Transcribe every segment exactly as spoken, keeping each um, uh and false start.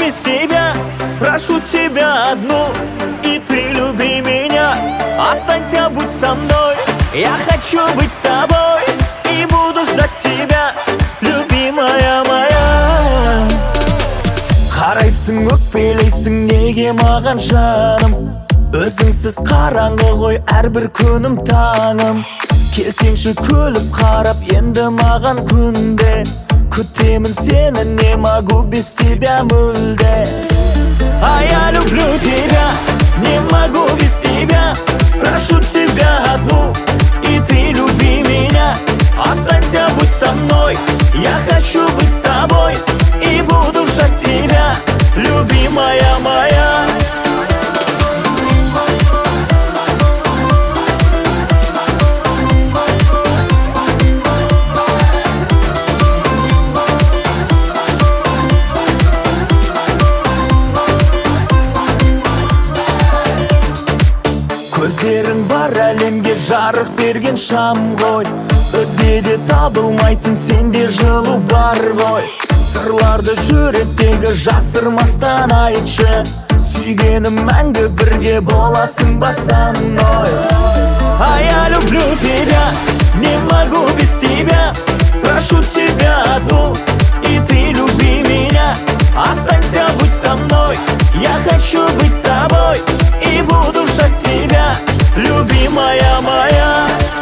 без тебя. Прошу тебя одну, и ты люби меня. Останься, будь со мной, я хочу быть с тобой и буду ждать тебя, любимая моя. Қарайсың, өкпелейсің неге маған жаным? Өзіңсіз қараңғы ғой әрбір күнім таңым. Келсеңші күліп қарап енді маған күнде. Күтемін сені, не могу без тебя мүлде. А я люблю тебя, не могу без тебя. Прошу тебя одну, и ты люби меня. Останься, будь со мной, я хочу быть с тобой и буду ждать тебя, любимая моя. Көздерің бар әлемге жарық берген шам ғой. Өзгеде табылмайтын сенде жылу бар ғой. Сырларды жүректегі жасырмастан айтшы. Сүйгенім мәңгі бірге боласың ба со мной. А я люблю тебя, не могу без тебя. Прошу тебя одну, и ты люби меня. Останься, будь со мной, я хочу быть с тобой и буду ждать тебя, любимая моя.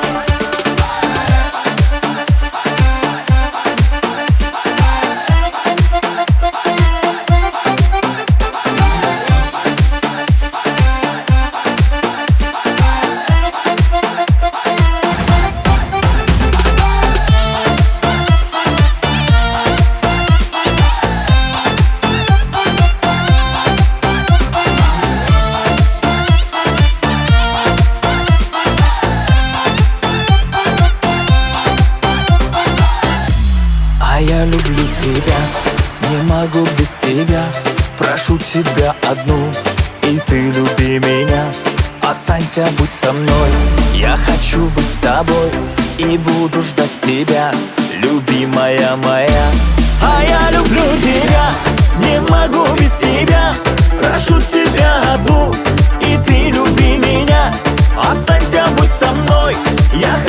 А я люблю тебя, не могу без тебя. Прошу тебя одну, и ты люби меня. Останься, будь со мной, я хочу быть с тобой и буду ждать тебя, любимая моя. А я люблю тебя, не могу без тебя. Прошу тебя одну, и ты люби меня. Останься, будь со мной, я